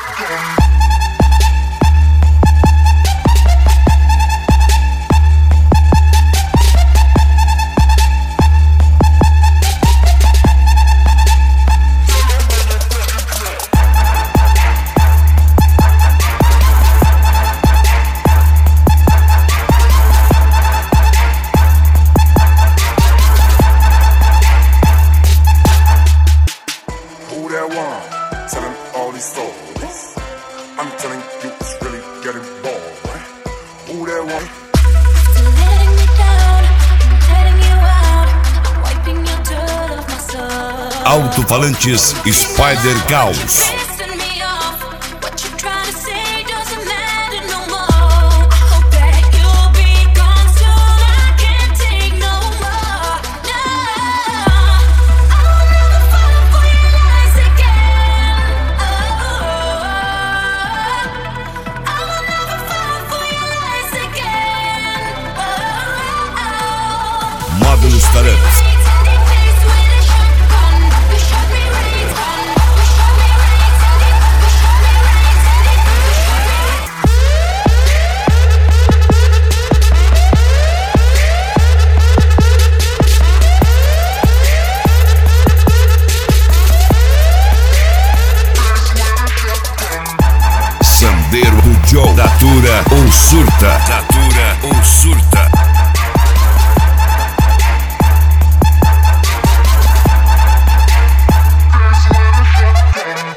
Telling all these stories, I'm telling you it's really getting boring. Who that one? After letting me down, I'm letting you out. I'm wiping your dirt off my soul. Alto-falantes Spider Caos. Pissing me off. What you trying to say doesn't matter no more. I hope that you'll be gone soon. I can't take no more. No, I'll never fall for your lies again. I'll never fall for your lies again. Módulos Tarantes. Sandeiro do Joe. Datura ou surta. Datura ou surta.